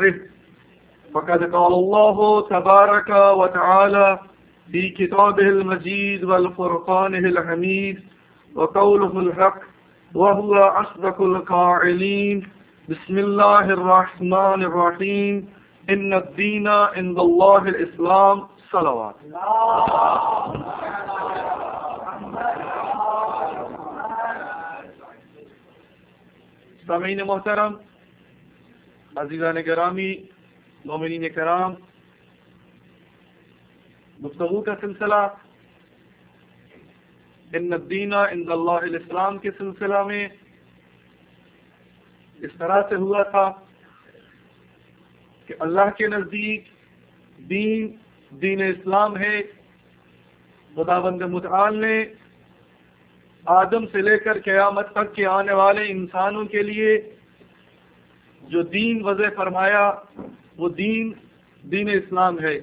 وأسراره. فقد قال الله تبارك وتعالى في كتابه المجيد والفرقانه الحميد وقوله الحق وهو أصدق القائلين. بسم الله الرحمن الرحيم. إن الدين عند الله الإسلام. صلوات. سامعین محترم، عزیزان گرامی، مومنین کرام، گفتگو کا سلسلہ ان الدین عند اللہ الاسلام کے سلسلہ میں اس طرح سے ہوا تھا کہ اللہ کے نزدیک دین اسلام ہے. خداوند متعال نے آدم سے لے کر قیامت تک کے آنے والے انسانوں کے لیے جو دین وضع فرمایا وہ دین اسلام ہے.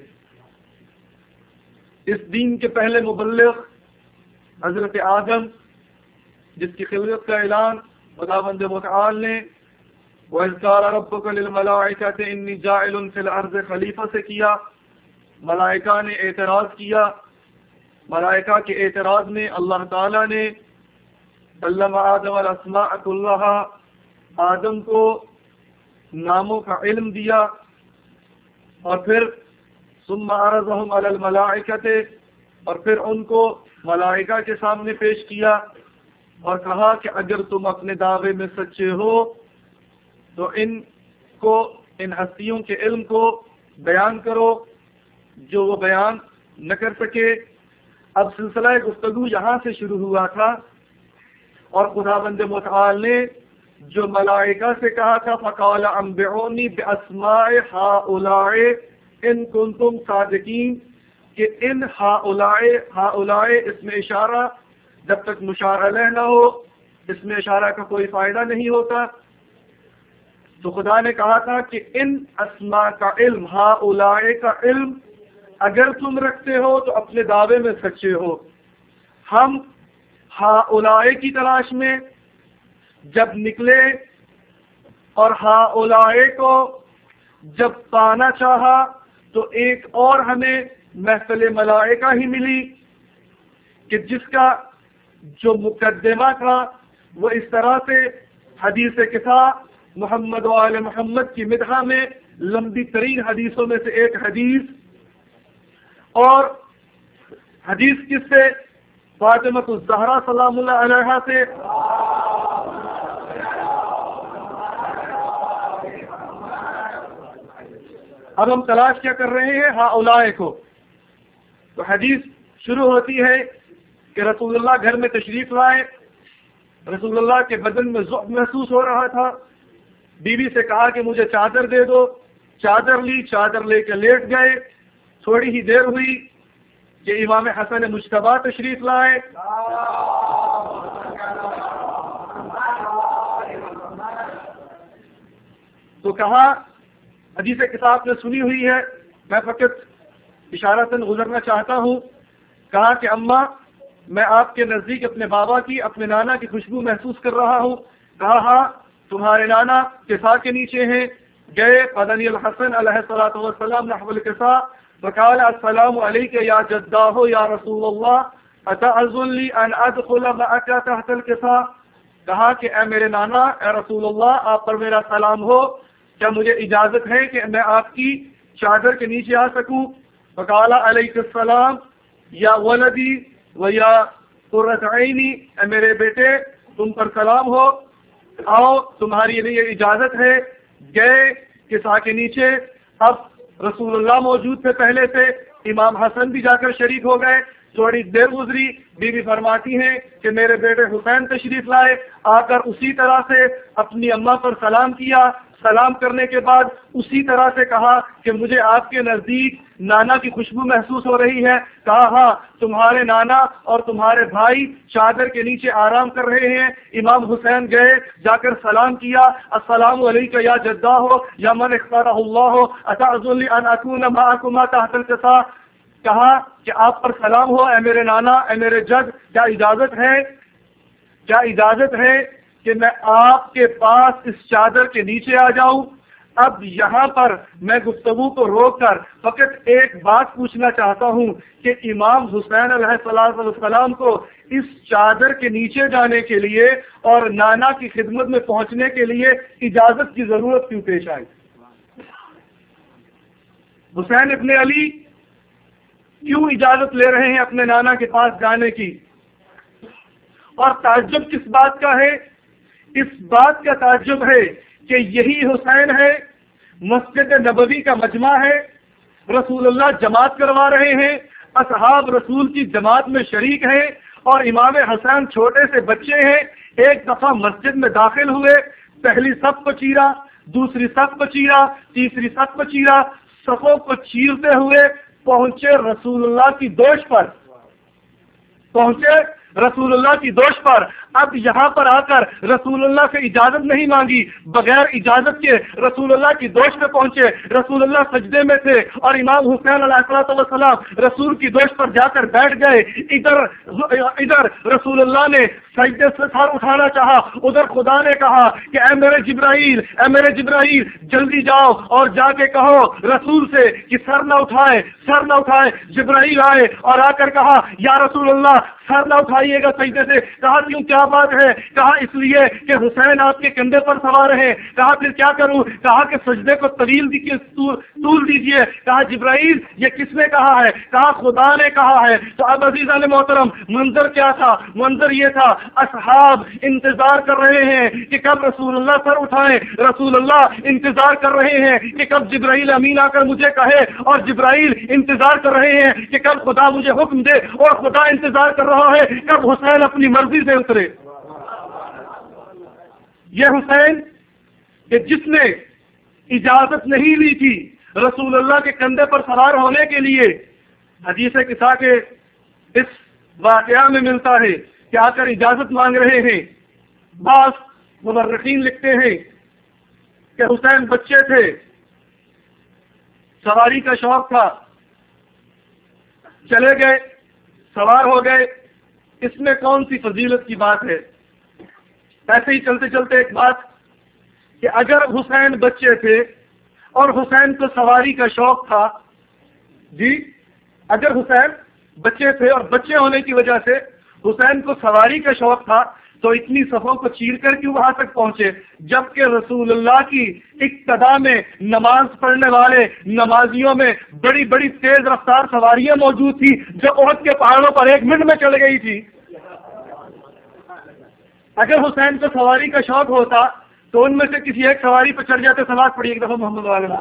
اس دین کے پہلے مبلغ حضرت آدم، جس کی خلقت کا اعلان خداوند متعال نے وَإِذْ قَالَ رَبُّكَ لِلْمَلَائِكَةِ إِنِّي جَاعِلٌ فِي الْأَرْضِ خلیفہ سے کیا. ملائکہ نے اعتراض کیا. ملائکہ کے اعتراض میں اللہ تعالیٰ نے علم آدم الاسماء كلها، آدم کو ناموں کا علم دیا، اور پھر ثم عرضهم على الملائکة، اور پھر ان کو ملائکہ کے سامنے پیش کیا اور کہا کہ اگر تم اپنے دعوے میں سچے ہو تو ان ہستیوں کے علم کو بیان کرو جو وہ بیان نہ کر سکے. اب سلسلہ گفتگو یہاں سے شروع ہوا تھا اور خداوند متعال نے جو ملائکہ سے کہا تھا فقال انبئونی باسماء ہؤلاء ان کنتم صادقین، کہ ان ہؤلاء اس میں اشارہ، جب تک مشار علیہ نہ ہو اس میں اشارہ کا کوئی فائدہ نہیں ہوتا. تو خدا نے کہا تھا کہ ان اسماء کا علم، ہؤلاء کا علم اگر تم رکھتے ہو تو اپنے دعوے میں سچے ہو. ہم ہؤلاء کی تلاش میں جب نکلے اور ہؤلاء کو جب پانا چاہا تو ایک اور ہمیں محفل ملائکہ ہی ملی کہ جس کا جو مقدمہ تھا وہ اس طرح سے حدیث قصہ محمد و آل محمد کی مدح میں لمبی ترین حدیثوں میں سے ایک حدیث، اور حدیث کس سے؟ فاطمہ الزہرا سلام اللہ علیہا سے. اب ہم تلاش کیا کر رہے ہیں؟ ہؤلاء کو. تو حدیث شروع ہوتی ہے کہ رسول اللہ گھر میں تشریف لائے. رسول اللہ کے بدن میں ضعف محسوس ہو رہا تھا. بیوی سے کہا کہ مجھے چادر دے دو. چادر لی، چادر لے کے لیٹ گئے. تھوڑی ہی دیر ہوئی کہ امام حسن مجتبی تشریف لائے. تو کہا، حدیث کتاب نے سنی ہوئی ہے، میں فقط اشارتاً گزرنا چاہتا ہوں. کہا کہ اماں میں آپ کے نزدیک اپنے بابا کی، اپنے نانا کی خوشبو محسوس کر رہا ہوں. کہا ہاں تمہارے نانا قصا کے نیچے ہیں. گئے، فدنی الحسن علیہ الصلوۃ والسلام نحو القصا فقال السلام علیک یا جداہ یا رسول اللہ اتعذن لی ان ادخل معک تحت القصا. کہا کہ اے میرے نانا، اے رسول اللہ، آپ پر میرا سلام ہو، کیا مجھے اجازت ہے کہ میں آپ کی چادر کے نیچے آ سکوں؟ فقال علیک السلام یا ولدی و یا قرۃ عینی، اے میرے بیٹے تم پر سلام ہو، آؤ تمہاری لیے اجازت ہے. گئے قصا کے نیچے. اب رسول اللہ موجود تھے پہلے سے، امام حسن بھی جا کر شریک ہو گئے. تھوڑی دیر گزری، بیوی فرماتی ہیں کہ میرے بیٹے حسین تشریف لائے. آ کر اسی طرح سے اپنی اماں پر سلام کیا. سلام کرنے کے بعد اسی طرح سے کہا کہ مجھے آپ کے نزدیک نانا کی خوشبو محسوس ہو رہی ہے. کہا ہاں تمہارے نانا اور تمہارے بھائی چادر کے نیچے آرام کر رہے ہیں. امام حسین گئے، جا کر سلام کیا. السلام علیکم یا جداہ یا من اختارہ اللہ اتعذن لی ان اکون معکما تحت القصا. کہا کہ آپ پر سلام ہو اے میرے نانا، اے میرے جد، کیا اجازت ہے کہ میں آپ کے پاس اس چادر کے نیچے آ جاؤں؟ اب یہاں پر میں گفتگو کو روک کر فقط ایک بات پوچھنا چاہتا ہوں کہ امام حسین علیہ السلام کو اس چادر کے نیچے جانے کے لیے اور نانا کی خدمت میں پہنچنے کے لیے اجازت کی ضرورت کیوں پیش آئی؟ حسین ابن علی کیوں اجازت لے رہے ہیں اپنے نانا کے پاس جانے کی؟ اور تعجب کس بات کا ہے؟ اس بات کا تعجب ہے کہ یہی حسین ہے، مسجد نبوی کا مجمع ہے، رسول اللہ جماعت کروا رہے ہیں، اصحاب رسول کی جماعت میں شریک ہیں، اور امام حسین چھوٹے سے بچے ہیں، ایک دفعہ مسجد میں داخل ہوئے، پہلی صف کو چیرا، دوسری صف کو چیرا، تیسری صف کو چیرا، صفوں کو چیرتے ہوئے پہنچے رسول اللہ کی دوش پر، پہنچے رسول اللہ کی دوش پر۔ اب یہاں پر آ کر رسول اللہ سے اجازت نہیں مانگی، بغیر اجازت کے رسول اللہ کی دوش پہ پہنچے، رسول اللہ سجدے میں تھے اور امام حسین علیہ السلام رسول کی دوش پر جا کر بیٹھ گئے۔ ادھر رسول اللہ نے سجدے سے سر اٹھانا چاہا، ادھر خدا نے کہا کہ اے میرے جبرائیل جلدی جاؤ اور جا کے کہو رسول سے کہ سر نہ اٹھائے۔ جبرائیل آئے اور آ کر کہا یا رسول اللہ سر نہ اٹھائیے گا سجدے سے۔ کہا کیوں، کیا بات ہے؟ کہا اس لیے کہ حسین آپ کے کندھے پر سوار ہے۔ کہا پھر کیا کروں؟ کہا کہ سجدے کو طول دیجیے۔ کہا جبرائیل یہ کس نے کہا ہے؟ کہا خدا نے کہا ہے۔ تو اب عزیزان محترم منظر کیا تھا؟ منظر یہ تھا اصحاب انتظار کر رہے ہیں کہ کب رسول اللہ سر اٹھائیں، رسول اللہ انتظار کر رہے ہیں کہ کب جبرائیل امین آ کر مجھے کہے، اور جبرائیل انتظار کر رہے ہیں کہ کب خدا مجھے حکم دے، اور خدا انتظار کر رہا ہے کب حسین اپنی مرضی سے اترے۔ یہ حسین کہ جس نے اجازت نہیں لی تھی رسول اللہ کے کندھے پر سوار ہونے کے لیے، حدیث قصہ کے اس واقعہ میں ملتا ہے کہ آ کر اجازت مانگ رہے ہیں۔ بعض مورخین لکھتے ہیں کہ حسین بچے تھے، سواری کا شوق تھا، چلے گئے، سوار ہو گئے، اس میں کون سی فضیلت کی بات ہے؟ ایسے ہی چلتے چلتے ایک بات کہ اگر حسین بچے تھے اور حسین کو سواری کا شوق تھا، جی اگر حسین بچے تھے اور بچے ہونے کی وجہ سے حسین کو سواری کا شوق تھا تو اتنی صفوں کو چیر کر کیوں وہاں تک پہنچے؟ جبکہ رسول اللہ کی اقتدا میں نماز پڑھنے والے نمازیوں میں بڑی بڑی تیز رفتار سواریاں موجود تھی جو احد کے پہاڑوں پر 1 منٹ میں چل گئی تھی۔ اگر حسین کو سواری کا شوق ہوتا تو ان میں سے کسی ایک سواری پہ چڑھ جاتے۔ سلام پڑھی ایک دفعہ محمد علیہ۔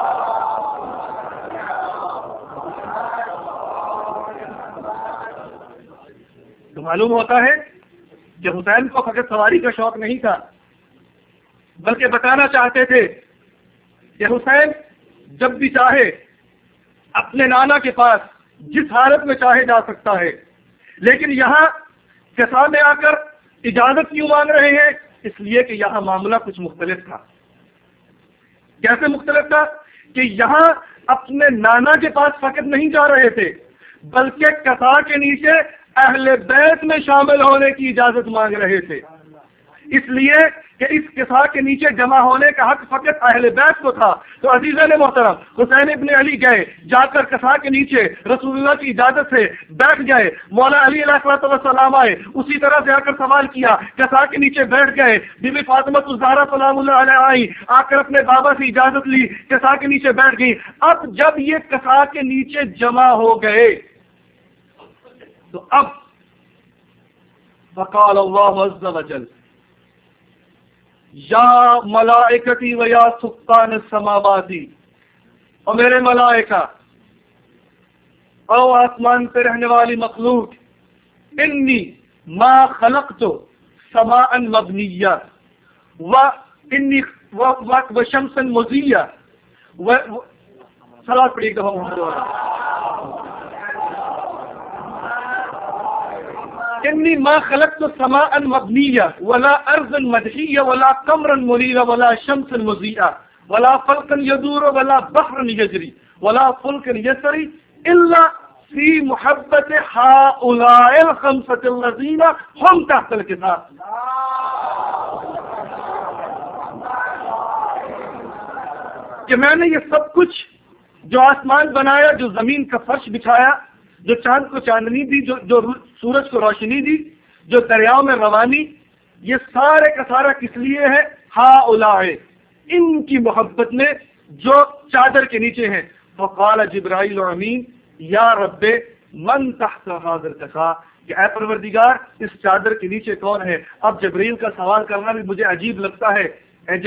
تو معلوم ہوتا ہے کہ حسین کو فقط سواری کا شوق نہیں تھا، بلکہ بتانا چاہتے تھے کہ حسین جب بھی چاہے اپنے نانا کے پاس جس حالت میں چاہے جا سکتا ہے، لیکن یہاں کسا میں آ کر اجازت کیوں مانگ رہے ہیں؟ اس لیے کہ یہاں معاملہ کچھ مختلف تھا۔ کیسے مختلف تھا؟ کہ یہاں اپنے نانا کے پاس فقط نہیں جا رہے تھے، بلکہ کسا کے نیچے اہل بیت میں شامل ہونے کی اجازت مانگ رہے تھے، اس لیے کہ اس قصا کے نیچے جمع ہونے کا حق فقط اہل بیت کو تھا۔ تو عزیزان محترم حسین ابن علی گئے، جا کر قصا کے نیچے رسول اللہ کی اجازت سے بیٹھ گئے۔ مولا علی علیہ السلام آئے، اسی طرح سے آ کر سوال کیا، قصا کے نیچے بیٹھ گئے۔ بی بی فاطمہ الزہرا سلام اللہ علیہ آئی، آ کر اپنے بابا سے اجازت لی، قصا کے نیچے بیٹھ گئی۔ اب جب یہ قصا کے نیچے جمع ہو گئے تو اب وقال اللہ عز وجل یا ملائکتی و یا سکان السماواتی، اور میرے ملائکہ او آسمان پہ رہنے والی مخلوق، انی ما خلقت سماء مبنیہ انی و شمسا مضیہ صلاۃ پڑھی ایک دفعہ انی ما خلقت سماء مبنیہ ولا ارضا مدحیہ ولا قمرا منیرا ولا شمسا مضیئا ولا فلکا یدور ولا بحرا یجری ولا فلکا یسری الا فی محبت ہؤلاء الخمسة الذین هم تحت الکتاب۔ کہ میں نے یہ سب کچھ جو آسمان بنایا، جو زمین کا فرش بچھایا، جو چاند کو چاندنی دی، جو سورج کو روشنی دی، جو دریاؤں میں روانی، یہ سارے کا سارا کس لیے ہے؟ ہؤلاء، ان کی محبت میں جو چادر کے نیچے ہیں. فقال جبرائیل امین یا رب من تحت هذا التقاء، کہ اے پروردگار اس چادر کے نیچے کون ہے؟ اب جبرائیل کا سوال کرنا بھی مجھے عجیب لگتا ہے. اے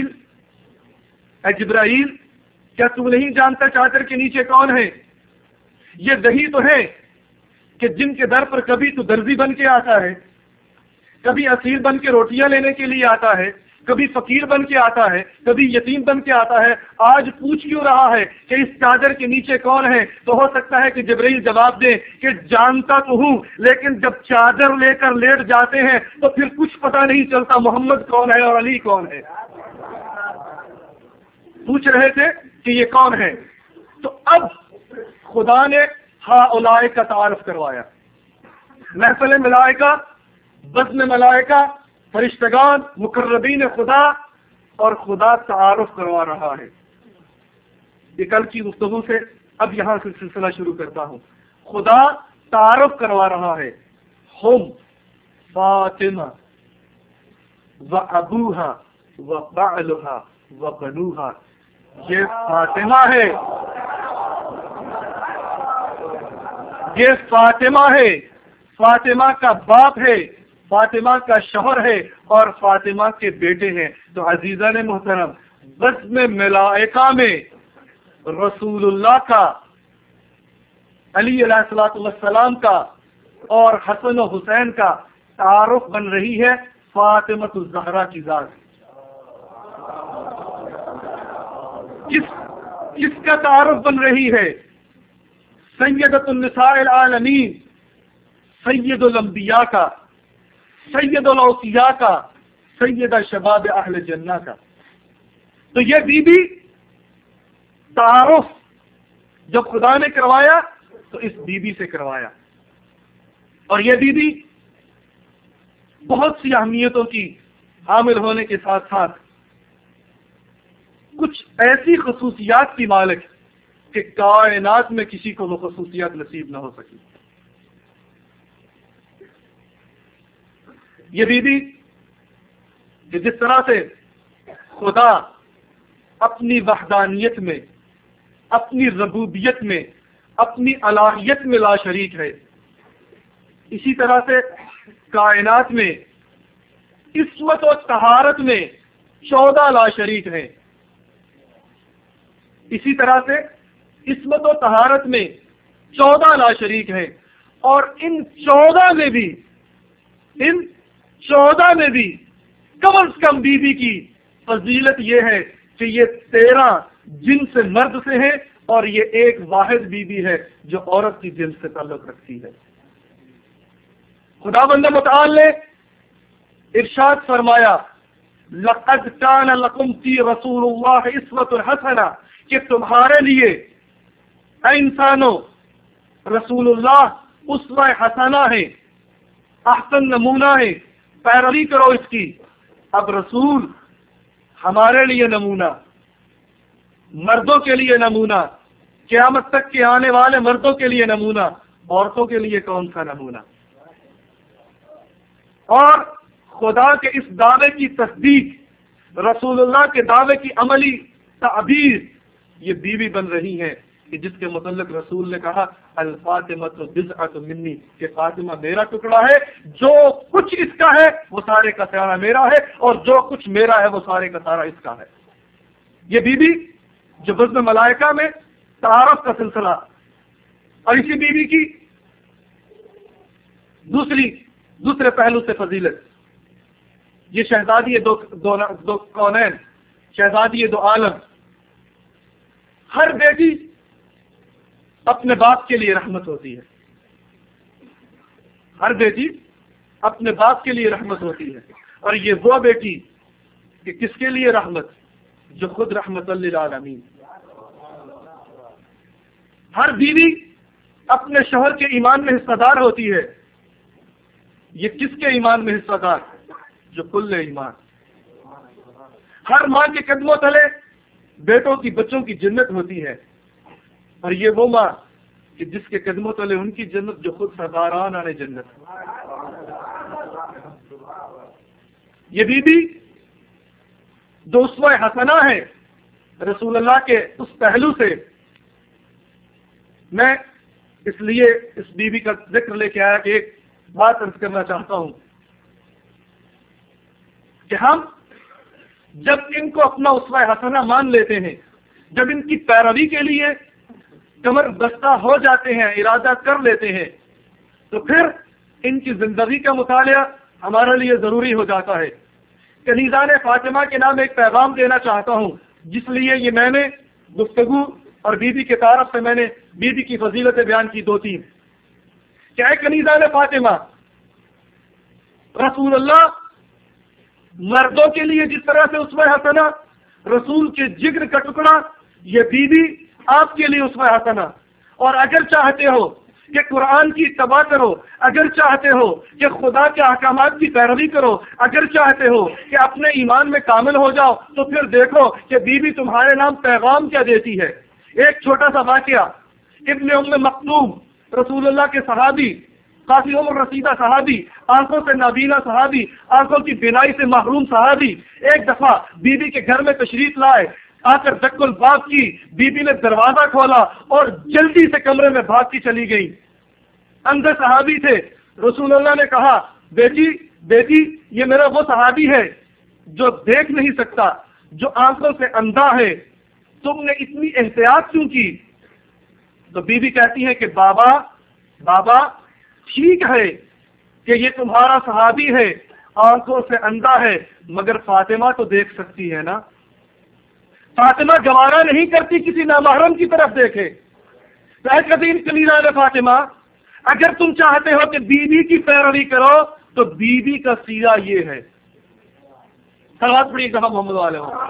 جبرائیل کیا تم نہیں جانتا چادر کے نیچے کون ہے؟ یہ دہی تو ہے کہ جن کے در پر کبھی تو درزی بن کے آتا ہے، کبھی اسیر بن کے روٹیاں لینے کے لیے آتا ہے، کبھی فقیر بن کے آتا ہے، کبھی یتیم بن کے آتا ہے. آج پوچھ کیوں رہا ہے کہ اس چادر کے نیچے کون ہے؟ تو ہو سکتا ہے کہ جبرائیل جواب دے کہ جانتا تو ہوں، لیکن جب چادر لے کر لیٹ جاتے ہیں تو پھر کچھ پتہ نہیں چلتا محمد کون ہے اور علی کون ہے. پوچھ رہے تھے کہ یہ کون ہے. تو اب خدا نے ہؤلاء کا تعارف کروایا. محفل ملائکہ، بزم ملائکہ، فرشتگان، مقربین خدا، اور خدا تعارف کروا رہا ہے. یہ کل کی گفتگو سے اب یہاں سے سلسلہ شروع کرتا ہوں. خدا تعارف کروا رہا ہے. ہم فاطمہ و ابوہا و بعلہا و بنوہا، یہ فاطمہ ہے، یہ فاطمہ ہے، فاطمہ کا باپ ہے، فاطمہ کا شوہر ہے، اور فاطمہ کے بیٹے ہیں. تو عزیزان محترم، بزم ملائکہ میں رسول اللہ کا، علی علیہ الصلوۃ والسلام کا اور حسن و حسین کا تعارف بن رہی ہے فاطمہ الزہرا کی ذات. کس کا تعارف بن رہی ہے؟ سیدۃ النساء العالمین، سید الانبیاء کا، سید الاوصیاء کا، سیدہ شباب اہل جنہ کا. تو یہ بی بی تعارف جب خدا نے کروایا تو اس بی بی سے کروایا. اور یہ بی بی بہت سی اہمیتوں کی حامل ہونے کے ساتھ ساتھ کچھ ایسی خصوصیات کی مالک کہ کائنات میں کسی کو وہ خصوصیات نصیب نہ ہو سکی. یہ بی بی کہ جس طرح سے خدا اپنی وحدانیت میں، اپنی ربوبیت میں، اپنی الہیت میں لا شریک ہے، اسی طرح سے کائنات میں عصمت و طہارت میں 14 لا شریک ہیں. اسی طرح سے عصمت و طہارت میں 14 لا شریک ہیں. اور ان 14 میں بھی کم از کم بی بی کی فضیلت یہ ہے کہ یہ 13 جنس مرد سے ہیں اور یہ ایک واحد بی بی ہے جو عورت کی جنس سے تعلق رکھتی ہے. خداوند متعال نے ارشاد فرمایا لقد كان لكم في رسول الله اسوة حسنہ، کہ تمہارے لیے اے انسانوں رسول اللہ اسوہ حسنہ ہے، احسن نمونہ ہے، پیروی کرو اس کی. اب رسول ہمارے لیے نمونہ، مردوں کے لیے نمونہ، قیامت تک کے آنے والے مردوں کے لیے نمونہ، عورتوں کے لیے کون سا نمونہ؟ اور خدا کے اس دعوے کی تصدیق، رسول اللہ کے دعوے کی عملی تعبیر یہ بیوی بن رہی ہے کہ جس کے متعلق رسول نے کہا الفاطمۃ بضعۃ منی، کہ فاطمہ میرا ٹکڑا ہے، جو کچھ اس کا ہے وہ سارے کا سارا میرا ہے، اور جو کچھ میرا ہے وہ سارے کا سارا اس کا ہے. یہ بی بی جو بزم ملائکہ میں تعارف کا سلسلہ، اور اسی بی بی کی دوسرے پہلو سے فضیلت، یہ شہزادی دو کونین، شہزادی دو عالم. ہر بیٹی اپنے باپ کے لیے رحمت ہوتی ہے، ہر بیٹی اپنے باپ کے لیے رحمت ہوتی ہے، اور یہ وہ بیٹی کہ کس کے لیے رحمت؟ جو خود رحمت للعالمین. ہر بیوی اپنے شوہر کے ایمان میں حصہ دار ہوتی ہے. یہ کس کے ایمان میں حصہ دار؟ جو کل ایمان. ہر ماں کے قدموں تلے بیٹوں کی بچوں کی جنت ہوتی ہے، اور یہ وہ ماں کہ جس کے قدموں تلے ان کی جنت جو خود سرداران آنے جنت. یہ بی بی جو اسوہ حسنہ ہے رسول اللہ کے اس پہلو سے، میں اس لیے اس بی بی کا ذکر لے کے آیا کہ ایک بات عرض کرنا چاہتا ہوں کہ ہم جب ان کو اپنا اسوہ حسنہ مان لیتے ہیں، جب ان کی پیروی کے لیے کمر بستہ ہو جاتے ہیں، ارادہ کر لیتے ہیں، تو پھر ان کی زندگی کا مطالعہ ہمارے لیے ضروری ہو جاتا ہے. کنیزان فاطمہ کے نام ایک پیغام دینا چاہتا ہوں، جس لیے یہ میں نے گفتگو اور بی بی کے تعارف سے میں نے بی بی کی فضیلتیں بیان کی 2-3. کیا ہے کنیزان فاطمہ؟ رسول اللہ مردوں کے لیے جس طرح سے اسوہ حسنہ، رسول کے جگر کا ٹکڑا، یہ بی بی آپ کے لیے اسوہ حسنہ. اور اگر چاہتے ہو کہ قرآن کی اتباع کرو، اگر چاہتے ہو کہ خدا کے احکامات کی پیروی کرو، اگر چاہتے ہو کہ اپنے ایمان میں کامل ہو جاؤ، تو پھر دیکھو کہ بی بی تمہارے نام پیغام کیا دیتی ہے. ایک چھوٹا سا واقعہ، ابن ام مکتوم رسول اللہ کے صحابی، کافی عمر رسیدہ صحابی، آنکھوں سے نابینا صحابی، آنکھوں کی بینائی سے محروم صحابی، ایک دفعہ بی بی کے گھر میں تشریف لائے. آ کر دق الباب کی، بی بی نے دروازہ کھولا اور جلدی سے کمرے میں بھاگ کی چلی گئی. اندھے صحابی تھے. رسول اللہ نے کہا، بیٹی یہ میرا وہ صحابی ہے جو دیکھ نہیں سکتا، جو آنکھوں سے اندھا ہے، تم نے اتنی احتیاط کیوں کی؟ تو بی بی کہتی ہے کہ بابا ٹھیک ہے کہ یہ تمہارا صحابی ہے، آنکھوں سے اندھا ہے، مگر فاطمہ تو دیکھ سکتی ہے نا. فاطمہ گوارا نہیں کرتی کسی نامحرم کی طرف دیکھے. قدیم کنیزان فاطمہ، اگر تم چاہتے ہو کہ بی بی کی پیروی کرو تو بی بی کا سیرہ یہ ہے. صلوات پڑھیے کہاں محمد والے ہوں.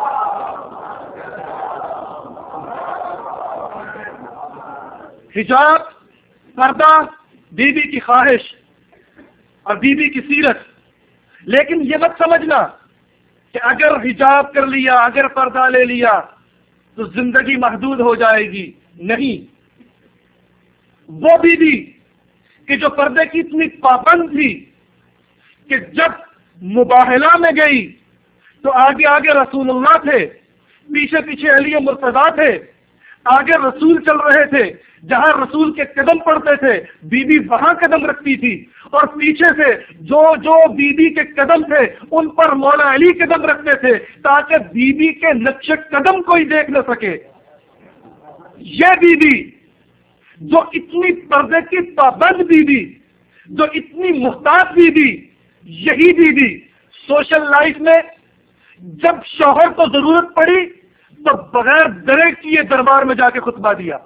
حجاب، پردہ، بی بی کی خواہش اور بی بی کی سیرت. لیکن یہ مت سمجھنا کہ اگر حجاب کر لیا، اگر پردہ لے لیا تو زندگی محدود ہو جائے گی. نہیں، وہ بی بی کہ جو پردے کی اتنی پابند تھی کہ جب مباہلہ میں گئی تو آگے آگے رسول اللہ تھے، پیچھے پیچھے علی مرتضیٰ تھے، آگے رسول چل رہے تھے، جہاں رسول کے قدم پڑتے تھے بی بی وہاں قدم رکھتی تھی، اور پیچھے سے جو بی بی کے قدم تھے ان پر مولا علی قدم رکھتے تھے تاکہ بی بی کے نقش قدم کوئی دیکھ نہ سکے. یہ بی بی جو اتنی پردے کی پابند بی بی، جو اتنی محتاط بی بی، یہی بی بی سوشل لائف میں جب شوہر کو ضرورت پڑی تو بغیر ڈرے کیے دربار میں جا کے خطبہ دیا.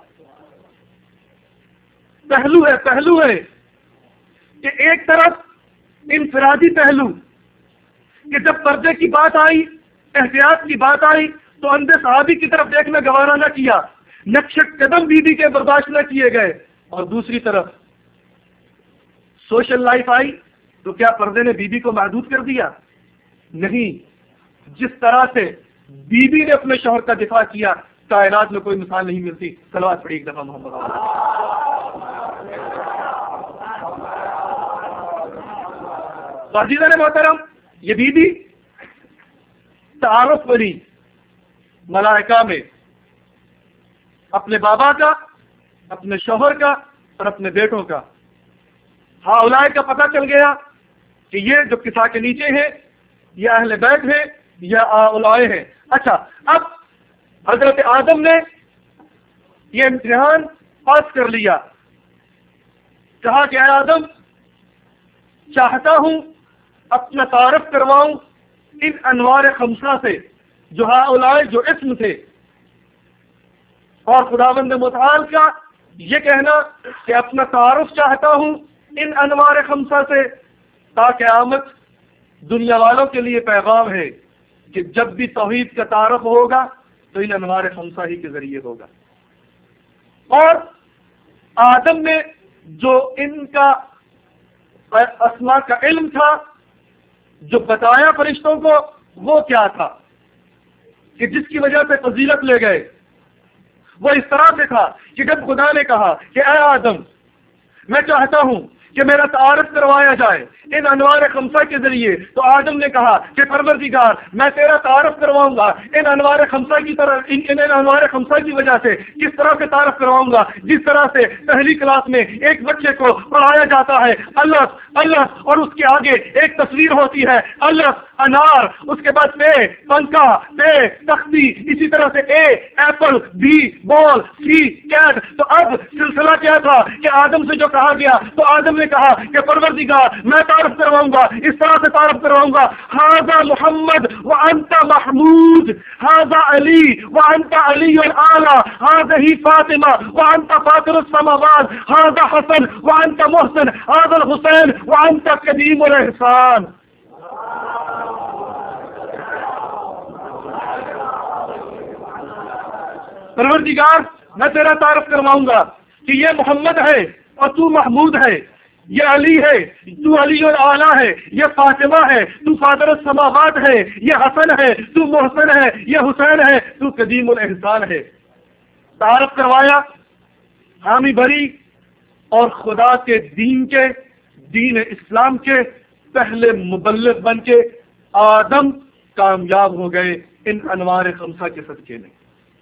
پہلو ہے کہ ایک طرف انفرادی پہلو کہ جب پردے کی بات آئی، احتیاط کی بات آئی تو اندھے صحابی کی طرف دیکھنا گوارا نہ کیا، نقش قدم بی بی کے برداشت نہ کیے گئے. اور دوسری طرف سوشل لائف آئی تو کیا پردے نے بی بی کو محدود کر دیا؟ نہیں. جس طرح سے بی بی نے اپنے شوہر کا دفاع کیا، کائنات میں کوئی مثال نہیں ملتی. صلوات پڑھی ایک دفعہ محمد. عزیزان محترم، یہ بی بی تعارف بنی ملائکہ میں اپنے بابا کا، اپنے شوہر کا اور اپنے بیٹوں کا. ہؤلاء کا پتہ چل گیا کہ یہ جو کسا کے نیچے ہیں یہ اہل بیت ہیں یا ہؤلاء ہیں. اچھا، اب حضرت آدم نے یہ امتحان پاس کر لیا. کہا کہ اے آدم، چاہتا ہوں اپنا تعارف کرواؤں ان انوار خمسہ سے جو ہؤلاء جو اسم تھے، اور خداوند متعال کا یہ کہنا کہ اپنا تعارف چاہتا ہوں ان انوار خمسہ سے، تاکہ قیامت دنیا والوں کے لیے پیغام ہے کہ جب بھی توحید کا تعارف ہوگا تو ان انوار خمسہ ہی کے ذریعے ہوگا. اور آدم نے جو ان کا اسماء کا علم تھا، جو بتایا فرشتوں کو، وہ کیا تھا؟ کہ جس کی وجہ سے فضیلت لے گئے وہ اس طرح سے تھا کہ جب خدا نے کہا کہ اے آدم میں چاہتا ہوں کہ میرا تعارف کروایا جائے ان انوار خمسہ کے ذریعے، تو آدم نے کہا کہ پروردگار میں تیرا تعارف کرواؤں گا ان انوار خمسہ کی طرح، ان انوار خمسہ کی وجہ سے کس طرح سے تعارف کرواؤں گا، جس طرح سے پہلی کلاس میں ایک بچے کو پڑھایا جاتا ہے اللہ اللہ اور اس کے آگے ایک تصویر ہوتی ہے اللہ انار، اس کے بعد پے پنکھا، پے تختی، اسی طرح سے A apple, B ball, C cat. تو اب سلسلہ کیا تھا کہ آدم سے جو کہا گیا تو آدم نے کہا کہ پروردگار میں تعارف کرواؤں گا، اس طرح سے تعارف کرواؤں گا، ھذا محمد وانت محمود، ھذا علی وانت علی الاعلی، ھذہ فاطمہ وانت فاطر السماوات، ھذا حسن وانت محسن، ھذا الحسین وانت قدیم الاحسان۔ پروردگار میں تیرا تعارف کرواؤں گا کہ یہ محمد ہے اور تو محمود ہے، یہ علی ہے تو علی الاعلیٰ ہے، یہ فاطمہ ہے تو فاطر السماوات ہے، یہ حسن ہے تو محسن ہے، یہ حسین ہے تو قدیم الاحسان ہے۔ تعارف کروایا، حامی بھری، اور خدا کے دین اسلام کے پہلے مبلغ بن کے آدم کامیاب ہو گئے ان انوار خمسہ کے صدقے میں۔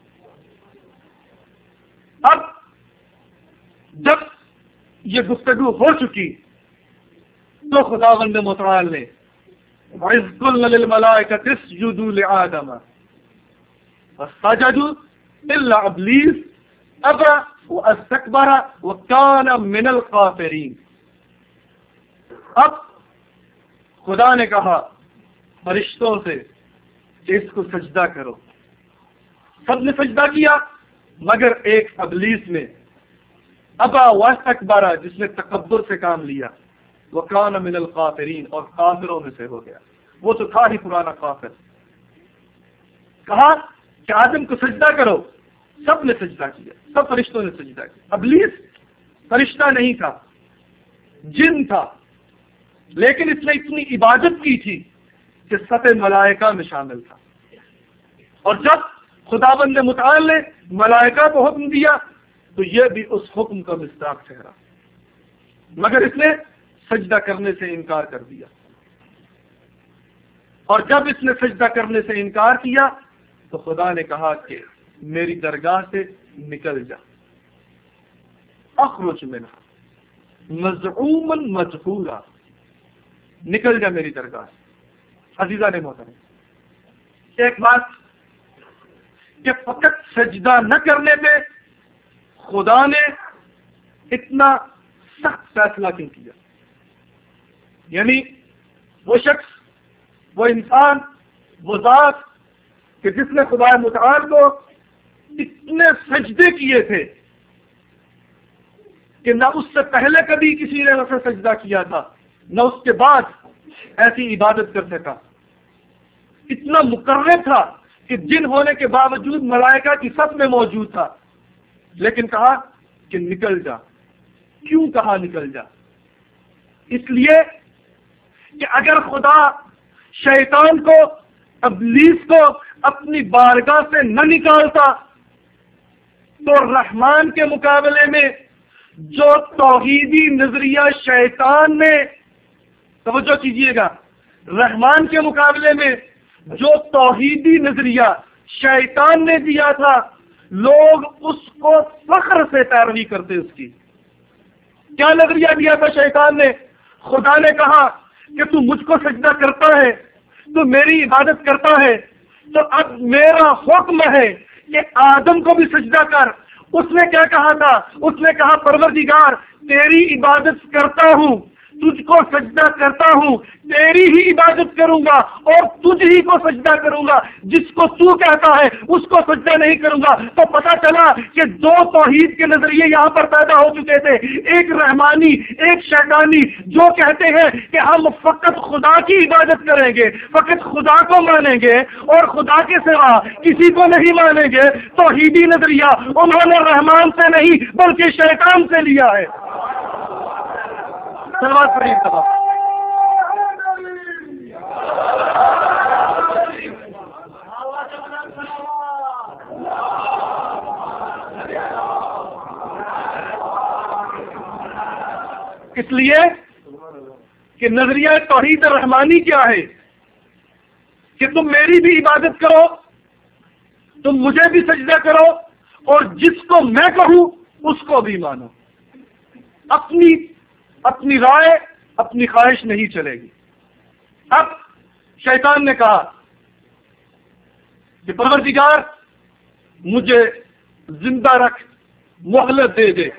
اب جب یہ گفتگو ہو چکی تو خداوند متعال نے وَإِذْ قُلْنَا لِلْمَلَائِكَةِ اسْجُدُوا لِآدَمَ فَسَجَدُوا إِلَّا إِبْلِيسَ أَبَى وَاسْتَكْبَرَ وَكَانَ مِنَ الْكَافِرِينَ۔ اب خدا نے کہا فرشتوں سے کہ اس کو سجدہ کرو، سب نے سجدہ کیا مگر ایک ابلیس نے، ابا واستکبر، جس نے تکبر سے کام لیا، وکان من الکافرین، اور کافروں میں سے ہو گیا، وہ تو تھا ہی پرانا کافر۔ کہا کہ آدم کو سجدہ کرو، سب نے سجدہ کیا، سب فرشتوں نے سجدہ کیا۔ ابلیس فرشتہ نہیں تھا، جن تھا، لیکن اس نے اتنی عبادت کی تھی کہ سطح ملائکہ میں شامل تھا، اور جب خداوند متعال نے ملائکہ کو حکم دیا تو یہ بھی اس حکم کا مصداق ٹھہرا، مگر اس نے سجدہ کرنے سے انکار کر دیا، اور جب اس نے سجدہ کرنے سے انکار کیا تو خدا نے کہا کہ میری درگاہ سے نکل جا، اخرج منہا مزعوما مجہورا، نکل جا میری درگاہ سے۔ عزیزہ نے محترم، ایک بات کہ فقط سجدہ نہ کرنے پہ خدا نے اتنا سخت فیصلہ کیوں کیا؟ یعنی وہ شخص، وہ انسان، وہ ذات کہ جس نے خدا متعال کو اتنے سجدے کیے تھے کہ نہ اس سے پہلے کبھی کسی نے اسے سجدہ کیا تھا، نہ اس کے بعد ایسی عبادت کر سکا، اتنا مقرب تھا کہ جن ہونے کے باوجود ملائکہ کی صف میں موجود تھا، لیکن کہا کہ نکل جا۔ کیوں کہا نکل جا؟ اس لیے کہ اگر خدا شیطان کو، ابلیس کو اپنی بارگاہ سے نہ نکالتا تو رحمان کے مقابلے میں جو توحیدی نظریہ شیطان نے، توجہ کیجئے گا، رحمان کے مقابلے میں جو توحیدی نظریہ شیطان نے دیا تھا، لوگ اس کو فخر سے پیروی کرتے۔ اس کی کیا نظریہ دیا تھا شیطان نے؟ خدا نے کہا کہ تو مجھ کو سجدہ کرتا ہے، تو میری عبادت کرتا ہے، تو اب میرا حکم ہے کہ آدم کو بھی سجدہ کر۔ اس نے کیا کہا تھا؟ اس نے کہا پروردگار تیری عبادت کرتا ہوں، تجھ کو سجدہ کرتا ہوں، تیری ہی عبادت کروں گا اور تجھ ہی کو سجدہ کروں گا، جس کو تو کہتا ہے اس کو سجدہ نہیں کروں گا۔ تو پتہ چلا کہ دو توحید کے نظریے یہاں پر پیدا ہو چکے تھے، ایک رحمانی، ایک شیطانی، جو کہتے ہیں کہ ہم فقط خدا کی عبادت کریں گے، فقط خدا کو مانیں گے اور خدا کے سوا کسی کو نہیں مانیں گے۔ توحیدی نظریہ انہوں نے رحمان سے نہیں بلکہ شیطان سے لیا ہے۔ سلوات پڑھیے تبا۔ اس لیے کہ نظریہ توحید رحمانی کیا ہے کہ تم میری بھی عبادت کرو، تم مجھے بھی سجدہ کرو، اور جس کو میں کہوں اس کو بھی مانو. اپنی رائے، اپنی خواہش نہیں چلے گی. اب شیطان نے کہا کہ پروردگار مجھے زندہ رکھ، مہلت دے دے.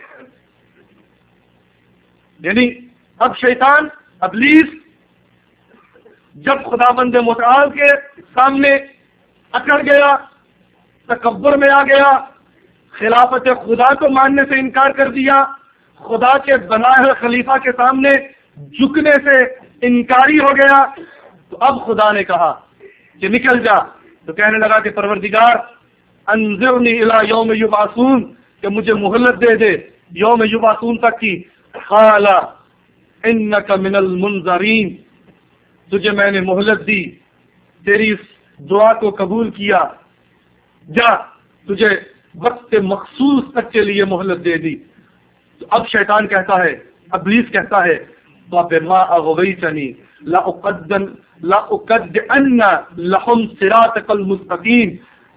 یعنی اب شیطان، ابلیس جب خداوند متعال کے سامنے اکڑ گیا، تکبر میں آ گیا، خلافت خدا کو ماننے سے انکار کر دیا، خدا کے بنائے ہوئے خلیفہ کے سامنے جھکنے سے انکاری ہو گیا، تو اب خدا نے کہا کہ نکل جا. تو کہنے لگا کہ پروردگار انظرنی الی یوم یبعثون، کہ مجھے مہلت دے دے یوم یبعثون تک کی. قال انک من المنظرین، تجھے میں نے مہلت دی، تیری اس دعا کو قبول کیا، جا تجھے وقت مخصوص تک کے لیے مہلت دے دی. تو اب شیطان کہتا ہے، ابلیس کہتا ہے فَبِمَا أَغْوَيْتَنِي لَأُقَدِّعَنَّ لَهُمْ صِرَاطَكَ الْمُسْتَقِيمَ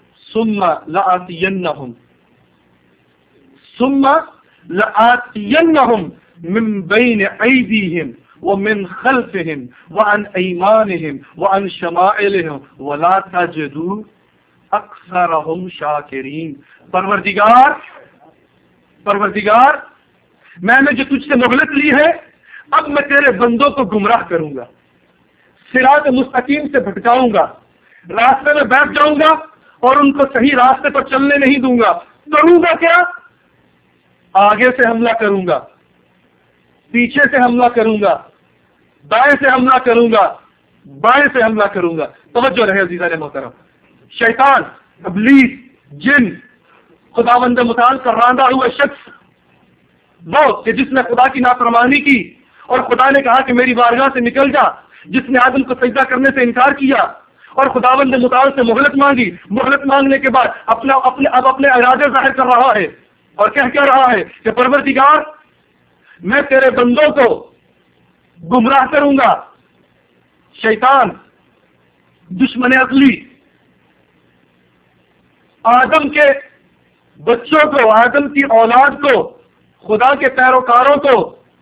ثُمَّ لَآتِيَنَّهُمْ مِنْ بَيْنِ أَيْدِيهِمْ وَمِنْ خَلْفِهِمْ وَعَنْ أَيْمَانِهِمْ وَعَنْ شَمَائِلِهِمْ وَلَا تَجِدُ أَكْثَرَهُمْ شَاكِرِينَ. پروردگار میں نے جو تجھ سے مہلت لی ہے، اب میں تیرے بندوں کو گمراہ کروں گا، صراط مستقیم سے بھٹکاؤں گا، راستے میں بیٹھ جاؤں گا اور ان کو صحیح راستے پر چلنے نہیں دوں گا. کروں گا کیا؟ آگے سے حملہ کروں گا، پیچھے سے حملہ کروں گا، دائیں سے حملہ کروں گا، بائیں سے حملہ کروں گا. توجہ رہے عزیزان محترم، شیطان، ابلیس، جن، خداوند متعال کا راندہ ہوا شخص، وہ کہ جس نے خدا کی نافرمانی کی اور خدا نے کہا کہ میری بارگاہ سے نکل جا، جس نے آدم کو سجدہ کرنے سے انکار کیا اور خداوند متعال سے مہلت مانگی، مہلت مانگنے کے بعد اب اپنے ارادے ظاہر کر رہا ہے اور کہہ رہا ہے کہ پروردگار میں تیرے بندوں کو گمراہ کروں گا. شیطان، دشمن اصلی، آدم کے بچوں کو، آدم کی اولاد کو، خدا کے پیروکاروں کو،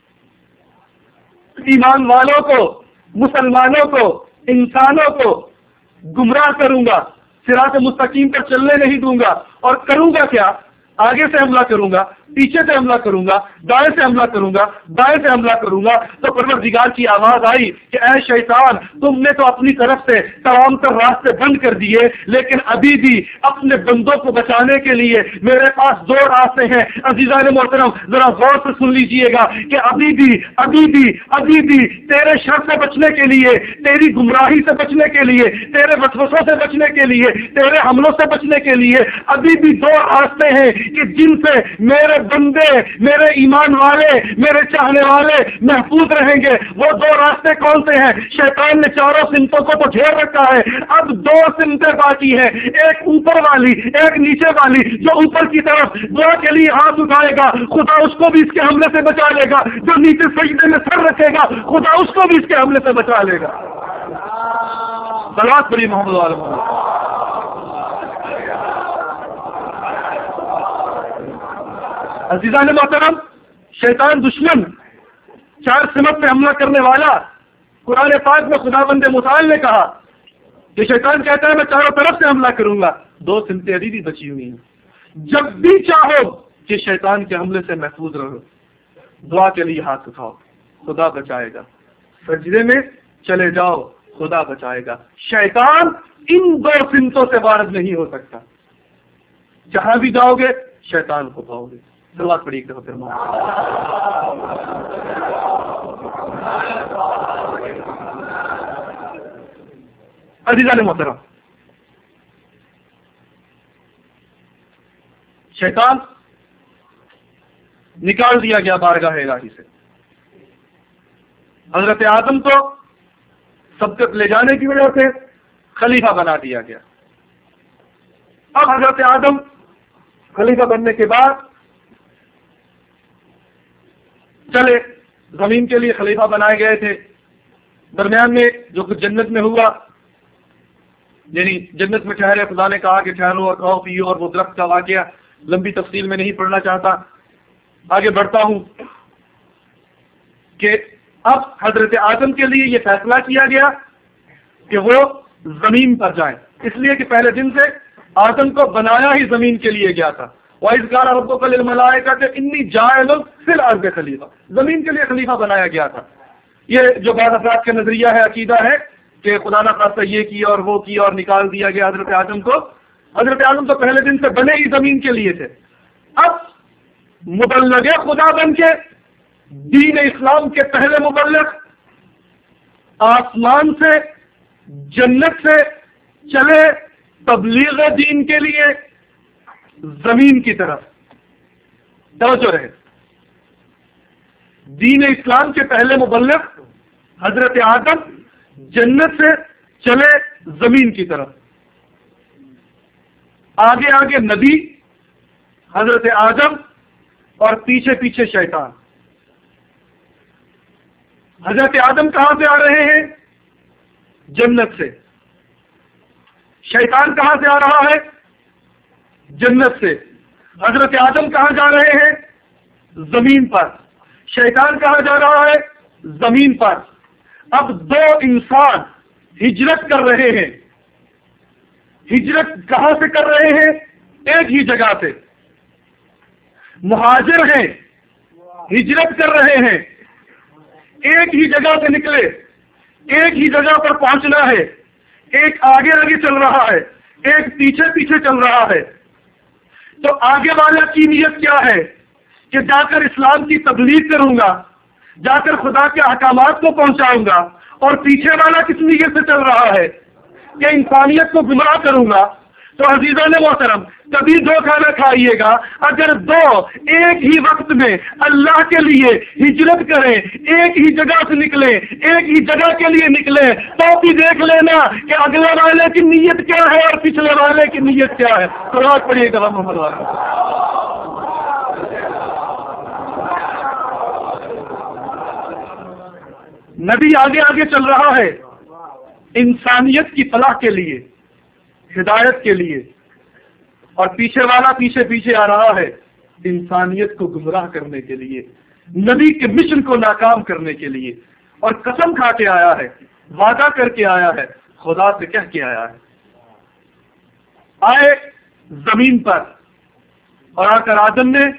ایمان والوں کو، مسلمانوں کو، انسانوں کو گمراہ کروں گا، صراط مستقیم پر چلنے نہیں دوں گا. اور کروں گا کیا؟ آگے سے حملہ کروں گا، پیچھے سے حملہ کروں گا، دائیں سے حملہ کروں گا، بائیں سے حملہ کروں گا. تو پروردگار کی آواز آئی کہ اے شیطان، تم نے تو اپنی طرف سے تمام تر راستے بند کر دیے، لیکن ابھی بھی اپنے بندوں کو بچانے کے لیے میرے پاس دو راستے ہیں. عزیزان محترم، ذرا غور سے سن لیجئے گا کہ ابھی بھی تیرے شر سے بچنے کے لیے، تیری گمراہی سے بچنے کے لیے، تیرے وسوسوں سے بچنے کے لیے، تیرے حملوں سے بچنے کے لیے ابھی بھی دو راستے ہیں کہ جن سے میرے بندے، میرے ایمان والے، میرے چاہنے والے محفوظ رہیں گے. وہ دو راستے کون سے ہیں؟ شیطان نے چاروں سمتوں کو تو گھیر رکھا ہے، اب دو سمتیں باقی ہیں، ایک اوپر والی، ایک نیچے والی. جو اوپر کی طرف دعا کے لیے ہاتھ اٹھائے گا، خدا اس کو بھی اس کے حملے سے بچا لے گا. جو نیچے سجدے میں سر رکھے گا، خدا اس کو بھی اس کے حملے سے بچا لے گا. صلوات پڑھی محمد علیہ وسلم. عزیزان محترم، شیطان دشمن، چار سمت پہ حملہ کرنے والا، قرآن پاک میں خداوند متعال نے کہا کہ شیطان کہتا ہے میں چاروں طرف سے حملہ کروں گا. دو سمتیں ابھی بھی بچی ہوئی ہیں. جب بھی چاہو کہ شیطان کے حملے سے محفوظ رہو، دعا کے لیے ہاتھ اٹھاؤ، خدا بچائے گا. سجدے میں چلے جاؤ، خدا بچائے گا. شیطان ان دو سمتوں سے وارد نہیں ہو سکتا. جہاں بھی جاؤ گے شیطان کو پاؤ گے. شروعات پڑی ایک دفعہ پھر عزیزان محترم، شیطان نکال دیا گیا بارگاہ الہی سے. حضرت آدم کو سبقت لے جانے کی وجہ سے خلیفہ بنا دیا گیا. اب حضرت آدم خلیفہ بننے کے بعد چلے زمین کے لیے خلیفہ بنائے گئے تھے. درمیان میں جو کچھ جنت میں ہوا، یعنی جنت میں ٹھہرے، خدا نے کہا کہ ٹھہرو اور کھاؤ پیو، اور وہ درخت کا واقعہ لمبی تفصیل میں نہیں پڑھنا چاہتا، آگے بڑھتا ہوں کہ اب حضرت آدم کے لیے یہ فیصلہ کیا گیا کہ وہ زمین پر جائیں، اس لیے کہ پہلے دن سے آدم کو بنایا ہی زمین کے لیے گیا تھا. وَإِذْ قَالَ رَبُّكَ لِلْمَلَائِكَةِ إِنِّي جَاعِلٌ فِي الْأَرْضِ خَلِيفَةً، زمین کے لیے خلیفہ بنایا گیا تھا. یہ جو بعض افراد کا نظریہ ہے، عقیدہ ہے کہ خدا نہ خواستہ یہ کیا اور وہ کیا اور نکال دیا گیا حضرت آدم کو. حضرت آدم تو پہلے دن سے بنے ہی زمین کے لیے تھے. اب مبلغ خدا بن کے، دین اسلام کے پہلے مبلغ، آسمان سے جنت سے چلے تبلیغ دین کے لیے زمین کی طرف. توجہ رہے، دین اسلام کے پہلے مبلغ حضرت آدم جنت سے چلے زمین کی طرف. آگے آگے نبی حضرت آدم اور پیچھے پیچھے شیطان. حضرت آدم کہاں سے آ رہے ہیں؟ جنت سے. شیطان کہاں سے آ رہا ہے؟ جنت سے. حضرت آدم کہاں جا رہے ہیں؟ زمین پر. شیطان کہاں جا رہا ہے؟ زمین پر. اب دو انسان ہجرت کر رہے ہیں. ہجرت کہاں سے کر رہے ہیں؟ ایک ہی جگہ سے. مہاجر ہیں، ہجرت کر رہے ہیں، ایک ہی جگہ سے نکلے، ایک ہی جگہ پر پہنچنا ہے. ایک آگے آگے چل رہا ہے، ایک پیچھے پیچھے چل رہا ہے. تو آگے والا کی نیت کیا ہے کہ جا کر اسلام کی تبلیغ کروں گا، جا کر خدا کے احکامات کو پہنچاؤں گا. اور پیچھے والا کس نیت سے چل رہا ہے کہ انسانیت کو گمراہ کروں گا. تو عزیزان محترم، کبھی دھوکہ نہ کھائیے گا. اگر دو ایک ہی وقت میں اللہ کے لیے ہجرت کریں، ایک ہی جگہ سے نکلیں، ایک ہی جگہ کے لیے نکلیں، تو بھی دیکھ لینا کہ اگلے والے کی نیت کیا ہے اور پچھلے والے کی نیت کیا ہے. قرآن پڑھیے گا محمد والا. نبی آگے آگے چل رہا ہے انسانیت کی فلاح کے لیے، ہدایت کے لیے، اور پیچھے والا پیچھے پیچھے آ رہا ہے انسانیت کو گمراہ کرنے کے لیے، نبی کے مشن کو ناکام کرنے کے لیے. اور قسم کھا کے آیا ہے، وعدہ کر کے آیا ہے، خدا سے کہہ کے آیا ہے. آئے زمین پر اور آ کر آدم نے